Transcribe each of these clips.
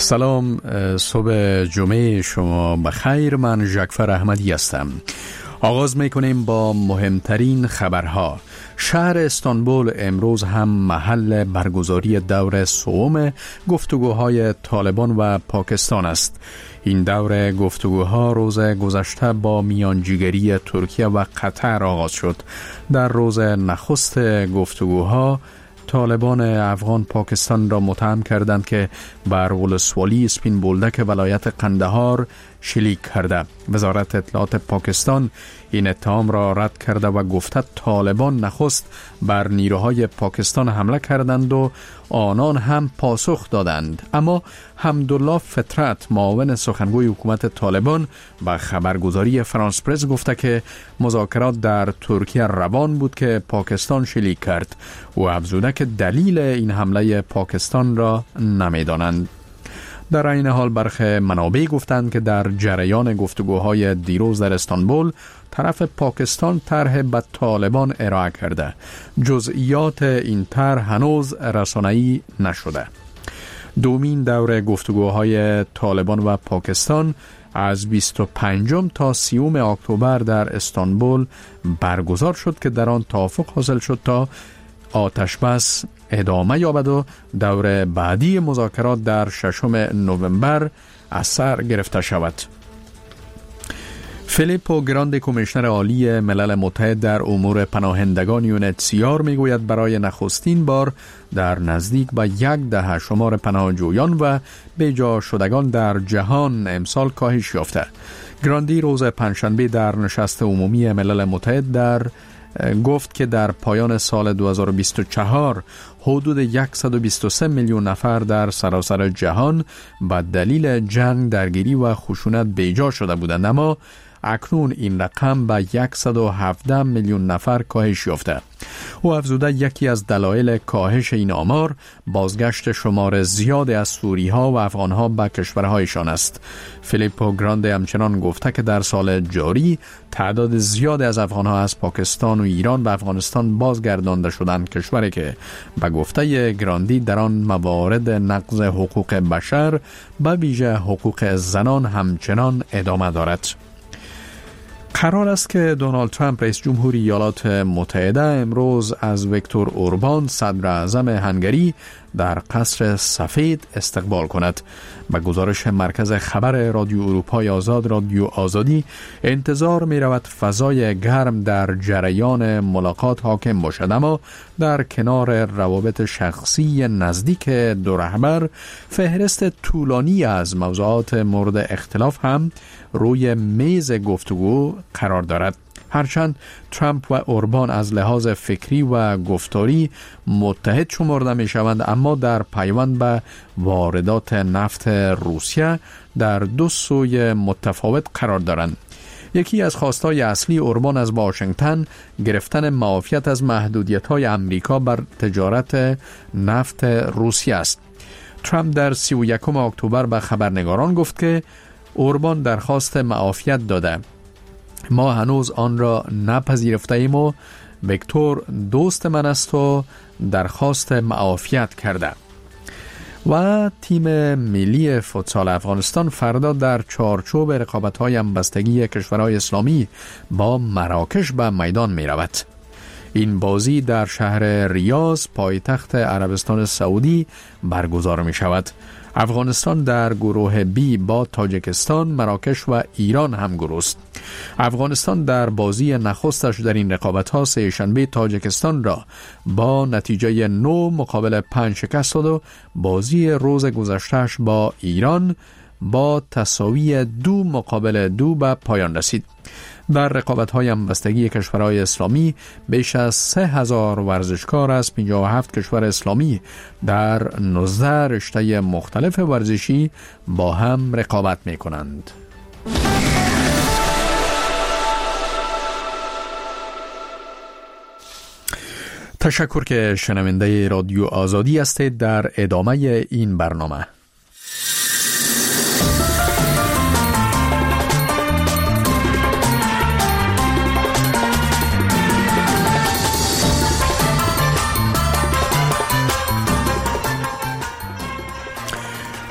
سلام، صبح جمعه شما بخیر. من ژکفر احمدی هستم. آغاز میکنیم با مهمترین خبرها. شهر استانبول امروز هم محل برگزاری دور سوم گفتگوهای طالبان و پاکستان است. این دور گفتگوها روز گذشته با میانجیگری ترکیه و قطر آغاز شد. در روز نخست گفتگوها طالبان افغان پاکستان را متهم کردند که بر ولسوالی سپین بولدک ولایت قندهار شلیک کرده. وزارت اطلاعات پاکستان این اتهام را رد کرده و گفته طالبان نخست بر نیروهای پاکستان حمله کردند و آنان هم پاسخ دادند. اما حمدالله فطرت، معاون سخنگوی حکومت طالبان، به خبرگزاری فرانس پرس گفته که مذاکرات در ترکیه روان بود که پاکستان شلیک کرد. او افزوده که دلیل این حمله پاکستان را نمی‌دانند. در این حال برخی منابع گفتند که در جریان گفتگوهای دیروز در استانبول طرف پاکستان طرح به طالبان ارائه کرده. جزئیات این طرح هنوز رسانه‌ای نشده. دومین دور گفتگوهای طالبان و پاکستان از 25 تا 30 اکتبر در استانبول برگزار شد که در آن توافق حاصل شد تا آتش بس ادامه یابد و دور بعدی مذاکرات در 6 نوامبر از سر گرفته شود. فیلیپو گراندی، کمیشنر عالی ملل متحد در امور پناهندگان یونه‌چیار، میگوید برای نخستین بار در نزدیک به 10 دهه شمار پناهجویان و بیجا شدگان در جهان امسال کاهش یافته. گراندی روز پنجشنبه در نشست عمومی ملل متحد گفت که در پایان سال 2024 حدود 123 میلیون نفر در سراسر جهان به دلیل جنگ، درگیری و خشونت بیجا شده بودند، اما اکنون این رقم به 117 میلیون نفر کاهش یافته. او افزوده یکی از دلایل کاهش این آمار بازگشت شمار زیاد از سوری‌ها و افغان‌ها به کشورهایشان است. فیلیپو گراندی همچنان گفته که در سال جاری تعداد زیاد از افغان‌ها از پاکستان و ایران به افغانستان بازگردانده شدند، کشوری که به گفته گراندی در آن موارد نقض حقوق بشر به ویژه حقوق زنان همچنان ادامه دارد. قرار است که دونالد ترامپ رئیس جمهوری ایالات متحده امروز از ویکتور اوربان، صدر اعظم هنگری، در قصر سفید استقبال کند. به گزارش مرکز خبر رادیو اروپای آزاد، رادیو آزادی، انتظار می رود فضای گرم در جریان ملاقات حاکم باشد، اما در کنار روابط شخصی نزدیک دو رهبر، فهرست طولانی از موضوعات مورد اختلاف هم روی میز گفتگو قرار دارد. هرچند ترامپ و اوربان از لحاظ فکری و گفتاری متحد شمرده می شوند، اما در پیوند به واردات نفت روسیه در دو سوی متفاوت قرار دارند. یکی از خواستهای اصلی اوربان از واشنگتن گرفتن معافیت از محدودیت‌های امریکا بر تجارت نفت روسیه است. ترامپ در 31 اکتبر به خبرنگاران گفت که اوربان درخواست معافیت داده. ما هنوز آن را نپذیرفته ایم و ویکتور دوست من است و درخواست معافیت کرده. و تیم ملی فوتسال افغانستان فردا در چارچوب رقابت‌های همبستگی کشورهای اسلامی با مراکش به میدان می رود. این بازی در شهر ریاض، پایتخت عربستان سعودی، برگزار می شود. افغانستان در گروه بی با تاجیکستان، مراکش و ایران هم گروه است. افغانستان در بازی نخستش در این رقابت‌ها سه‌شنبه تاجیکستان را با نتیجه 9-5 شکست داد و بازی روز گذشته‌اش با ایران با تساوی 2-2 به پایان رسید. در رقابت‌های همبستگی کشورهای اسلامی بیش از 3000 ورزشکار از 57 کشور اسلامی در 19 رشته مختلف ورزشی با هم رقابت می‌کنند. تشکر که شنونده رادیو آزادی هستید. در ادامه این برنامه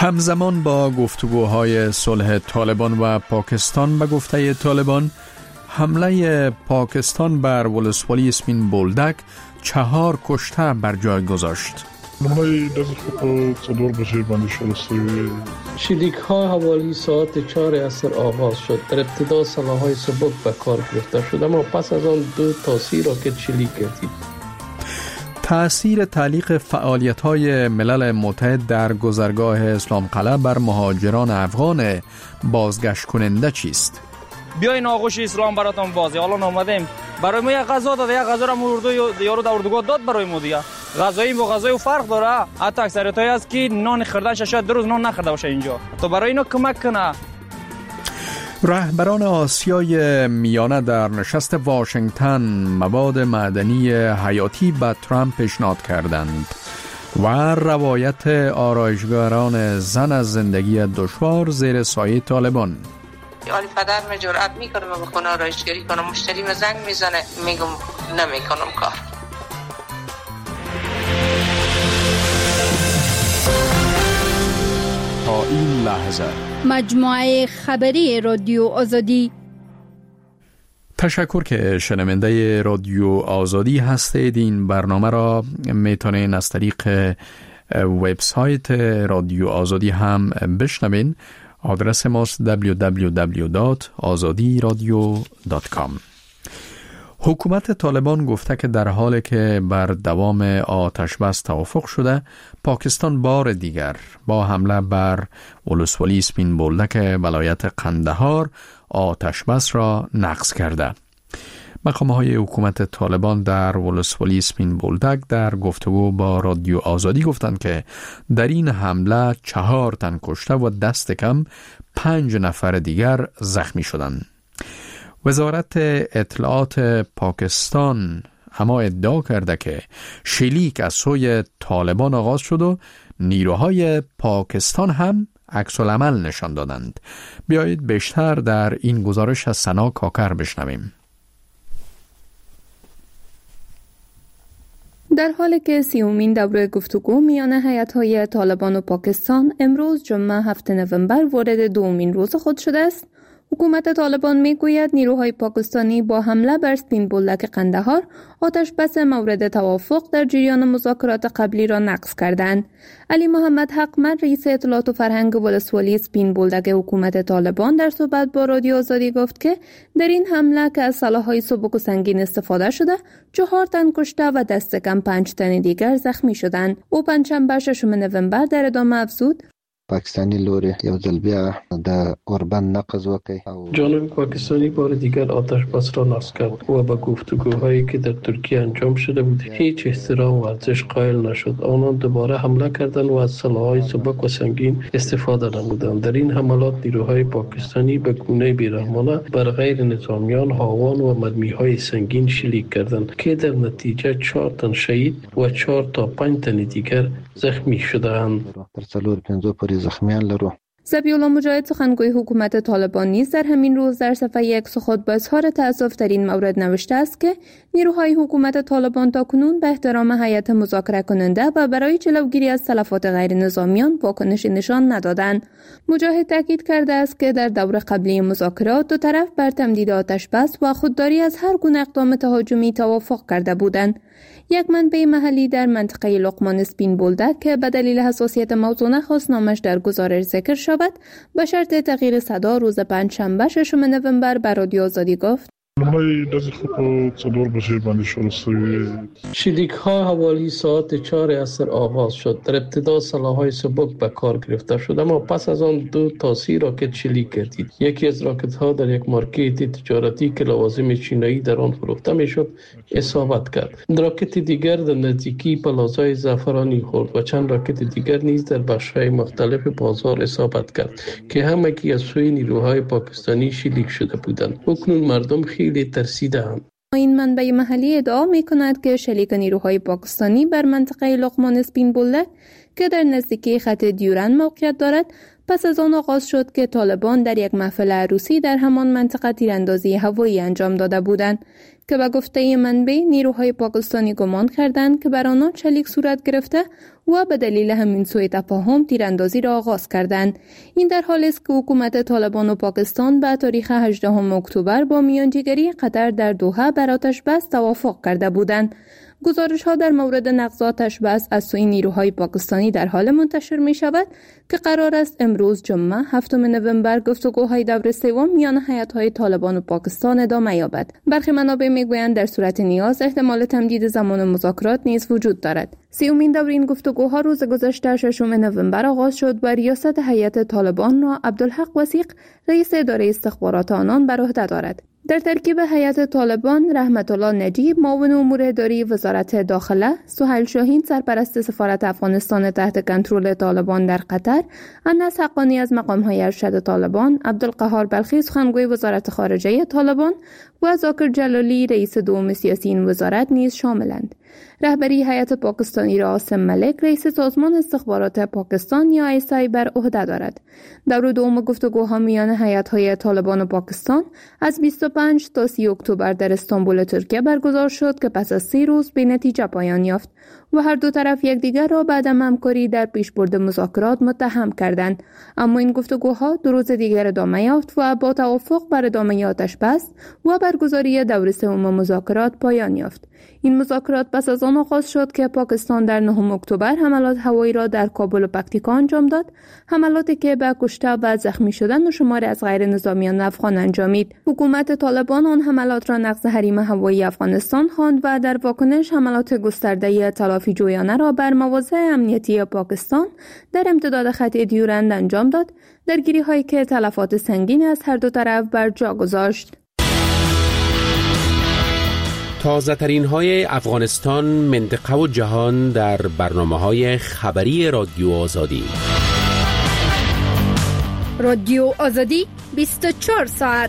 همزمان با گفتگوهای صلح طالبان و پاکستان به گفته طالبان، حمله پاکستان بر ولسوالی اسپین بولدک 4 کشته بر جای گذاشت. شلیک ها حوالی ساعت 4 عصر آغاز شد. در ابتدا سلاح‌های سبک به کار گرفته شد، اما پس از آن 2 تا 30 راکت شلیک گردید. تأثیر تعلیق فعالیت‌های ملل متحد در گذرگاه اسلام قلعه بر مهاجران افغان بازگشت کننده چیست؟ بیاین آغوش اسلام براتون بازی. حالا اومدیم برای ما یک غذا داد، یک غذا را یارو در اردوگاه داد برای ما دیگه. غذایی با غذای فرق داره. حتی اکثریتایی هست که نان خوردن شاید 2 روز نان نخورده باشه اینجا. تو برای اینا کمک کنه. رهبران آسیای میانه در نشست واشنگتن مواد معدنی حیاتی به ترامپ پیشنهاد کردند و روایت آرایشگران زن از زندگی دشوار زیر سایه طالبان. یعنی پدرم جرأت میکنه من بخونه آرایشگری کنم، مشتری من زنگ میزنه میگم نمیکنم کار. تا این لحظه مجموعه خبری رادیو آزادی. تشکر که شنونده رادیو آزادی هستید. این برنامه را میتونین از طریق وبسایت رادیو آزادی هم بشنوین. آدرس ماست www.azadiradio.com. حکومت طالبان گفته که در حالی که بر دوام آتش بس توافق شده، پاکستان بار دیگر با حمله بر ولسوالی اسپین بولدک ولایت قندهار آتش بس را نقض کرده. مقام‌های حکومت طالبان در ولسوالی اسپین بولدک در گفتگو با رادیو آزادی گفتند که در این حمله 4 تن کشته و دست کم 5 نفر دیگر زخمی شدند. وزارت اطلاعات پاکستان اما ادعا کرده که شلیک از سوی طالبان آغاز شد و نیروهای پاکستان هم عکس‌العمل نشان دادند. بیایید بیشتر در این گزارش از سنا کاکر بشنویم. در حالی که 30مین دوره گفتگو میان هیئت‌های طالبان و پاکستان امروز جمعه 7 نوامبر وارد 2مین روز خود شده است، حکومت طالبان میگوید نیروهای پاکستانی با حمله بر اسپین بولدک قندهار آتش بس مورد توافق در جریان مذاکرات قبلی را نقض کردند. علی محمد حقمند رئیس اطلاعات و فرهنگ ولسوالی اسپین بولدک حکومت طالبان در صحبت با رادیو آزادی گفت که در این حمله که از سلاح‌های سبک و سنگین استفاده شده 4 تن کشته و دست کم 5 تن دیگر زخمی شدند. او پنجشنبه 6 نوامبر در ادامه افزود پاکستانی لوری یو ځل بیا د اوربند نقض وکړي. جانب پاکستانی بار دیگر آتش بس را نقض کرد و با گفتگوهایی که در ترکیه انجام شده بود هیچ احترام و ارزش قائل نشد. آنان دوباره حمله کردند و از سلاح‌های سبک و سنگین استفاده نمودند. در این حملات نیروهای پاکستانی به گونه بی‌رحمانه بر غیر نظامیان، هاوان و مرمی‌های سنگین شلیک کردند که در نتیجه 4 تن شهید و 4 تا 5 تن دیگر زخمی شدند. ذبیح‌الله مجاهد سخنگوی حکومت طالبان نیز در همین روز در صفحه X خود با اظهار تأسف در این مورد نوشته است که نیروهای حکومت طالبان تاکنون به احترام هیئت مذاکره کننده و برای جلوگیری از تلفات غیر نظامیان واکنشی نشان ندادند. مجاهد تاکید کرده است که در دور قبلی مذاکرات دو طرف بر تمدید آتش بس و خودداری از هر گونه اقدام تهاجمی توافق کرده بودند. یک منبع محلی در منطقه لقمان اسپین بولدک که به دلیل حساسیت موضوع نخواست نامش در گزارش ذکر شود، به شرط تغییر صدا روز پنجشنبه 6 نوامبر به رادیو آزادی گفت: شلیک ها حوالی ساعت 4 عصر آغاز شد. در ابتدا سلاح‌های سبک به کار گرفته شد، اما پس از آن 2 تا 30 راکت شلیک گردید. یکی از راکت ها در یک مارکت تجارتی که لوازم چینایی در آن فروخته میشد اصابت کرد. راکت دیگر در نزدیکی پلازای زعفرانی خورد و چند راکت دیگر نیز در بخش‌های مختلف بازار اصابت کرد که همگی از سوی نیروهای پاکستانی شلیک شده بودند. اکنون مردم خیلی ترسیدند. این منبع محلی ادعا می‌کند که شلیک نیروهای پاکستانی بر منطقه لقمان اسپین بولدک که در نزدیکی خط دیورند موقعیت دارد پس از آن آغاز شد که طالبان در یک محفل عروسی در همان منطقه تیراندازی هوایی انجام داده بودند که به گفته منبع نیروهای پاکستانی گمان کردند که بر آنان شلیک صورت گرفته و به دلیل همین سوء تفاهم تیراندازی را آغاز کردند. این در حالی است که حکومت طالبان و پاکستان به تاریخ 18 اکتبر با میانجیگری قطر در دوحه بر آتش بس توافق کرده بودند. گزارش‌ها در مورد نقض آتش بس از سوی نیروهای پاکستانی در حال منتشر می شود که قرار است امروز جمعه 7 نوامبر گفتگوهای دور سوم میان هیئت‌های طالبان و پاکستان ادامه یابد. برخی منابع میگویند در صورت نیاز احتمال تمدید زمان مذاکرات نیز وجود دارد. سیومین دور این گفتگوها روز گذشته 6 نوامبر آغاز شد و ریاست هیئت طالبان را عبدالحق وثیق رئیس اداره استخبارات آنان بر عهده دارد. در ترکیب هیئت طالبان رحمت الله نجیب معاون امور اداری وزارت داخله، سهیل شاهین سرپرست سفارت افغانستان تحت کنترل طالبان در قطر، انس حقانی از مقام‌های ارشد طالبان، عبدالقهار بلخی سخنگوی وزارت خارجه طالبان و ذاکر جلالی رئیس دوم سیاسی این وزارت نیز شاملند. رهبری هیئت پاکستانی را عاصم ملک رئیس سازمان استخبارات پاکستان یا ISI بر عهده دارد. دور دوم گفتگوها میان هیئت‌های طالبان و پاکستان از 25 تا 30 اکتبر در استانبول ترکیه برگزار شد که پس از 3 روز به نتیجه پایان یافت و هر دو طرف یکدیگر را بعد همکاری در پیشبرد مذاکرات متهم کردند. اما این گفتگوها 2 روز دیگر ادامه یافت و با توافق بر ادامه آتش بس و برگزاری دور سوم مذاکرات پایان یافت. این مذاکرات پس از آن آغاز شد که پاکستان در 9 اکتبر حملات هوایی را در کابل و پکتیکا انجام داد، حملاتی که به کشته و زخمی شدن و شماری از غیر نظامیان افغان انجامید. حکومت طالبان آن حملات را نقض حریم هوایی افغانستان خواند و در واکنش حملات گسترده تلافی جویانه را بر مواضع امنیتی پاکستان در امتداد خط دیورند انجام داد، درگیری‌هایی که تلفات سنگین از هر دو طرف بر جا گذاشت. تازه ترین های افغانستان، منطقه و جهان در برنامه‌های خبری رادیو آزادی. رادیو آزادی 24 ساعت.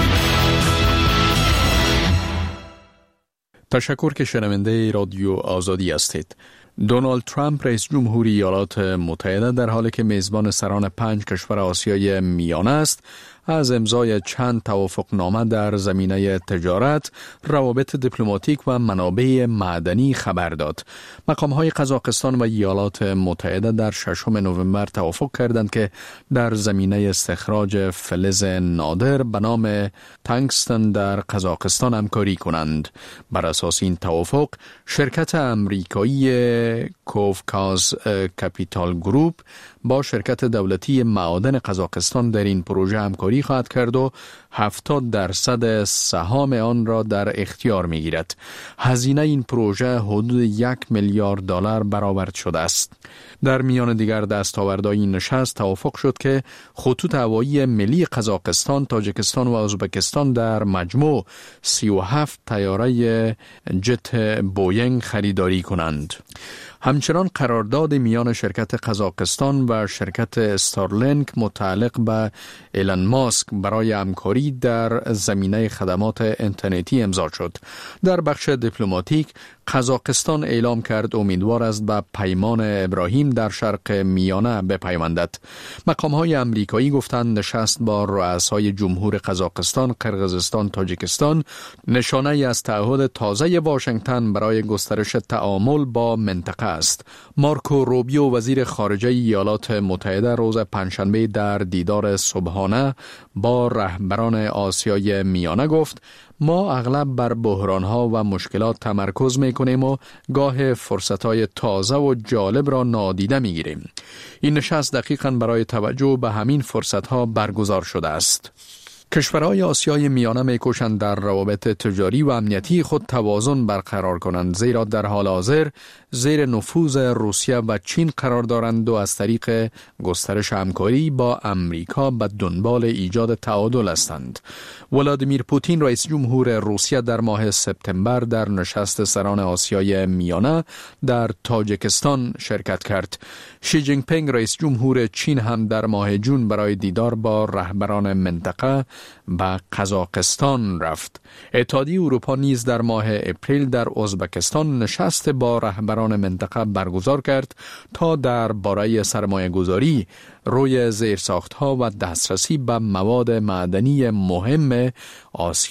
تشکر که شنونده رادیو آزادی هستید. دونالد ترامپ رئیس جمهوری ایالات متحده در حالی که میزبان سران 5 کشور آسیای میانه است، از امضای چند توافقنامه در زمینه تجارت، روابط دیپلماتیک و منابع معدنی خبر داد. مقام‌های قزاقستان و ایالات متحده در 6 نوامبر توافق کردند که در زمینه استخراج فلز نادر به نام تانگستن در قزاقستان همکاری کنند. بر اساس این توافق، شرکت امریکایی کوفکاز کپیتال گروپ با شرکت دولتی معادن قزاقستان در این پروژه همکاری خواهد کرد و 70% سهام آن را در اختیار می گیرد. هزینه این پروژه حدود 1 میلیارد دلار برآورد شده است. در میان دیگر دستاوردهای این نشست توافق شد که خطوط هوایی ملی قزاقستان، تاجیکستان و ازبکستان در مجموع 37 طیاره جت بوینگ خریداری کنند. همچنان قرارداد میان شرکت قزاقستان و شرکت استارلینک متعلق به ایلان ماسک برای همکاری در زمینه خدمات اینترنتی امضا شد. در بخش دیپلماتیک، قزاقستان اعلام کرد امیدوار است به پیمان ابراهیم در شرق میانه بپیوندد. مقام‌های امریکایی گفتند نشست با رؤسای جمهور قزاقستان، قرقیزستان، تاجیکستان نشانه ای از تعهد تازه واشنگتن برای گسترش تعامل با منطقه است. مارکو روبیو وزیر خارجه ایالات متحده روز پنجشنبه در دیدار صبحانه با رهبران آسیای میانه گفت: ما اغلب بر بحران‌ها و مشکلات تمرکز می‌کنیم و گاه فرصت‌های تازه و جالب را نادیده می‌گیریم. این نشست دقیقاً برای توجه به همین فرصت‌ها برگزار شده است. کشورهای آسیای میانه می‌کوشند در روابط تجاری و امنیتی خود توازن برقرار کنند، زیرا در حال حاضر زیر نفوذ روسیه و چین قرار دارند و از طریق گسترش همکاری با امریکا به دنبال ایجاد تعادل هستند. ولادیمیر پوتین رئیس جمهور روسیه در ماه سپتامبر در نشست سران آسیای میانه در تاجیکستان شرکت کرد. شی جینگ پینگ رئیس جمهور چین هم در ماه جون برای دیدار با رهبران منطقه به قزاقستان رفت. اتحادیه اروپا نیز در ماه اپریل در ازبکستان نشست با رهبران منطقه برگزار کرد تا در باره سرمایه گذاری روی زیرساختها و دسترسی به مواد معدنی مهم آسیا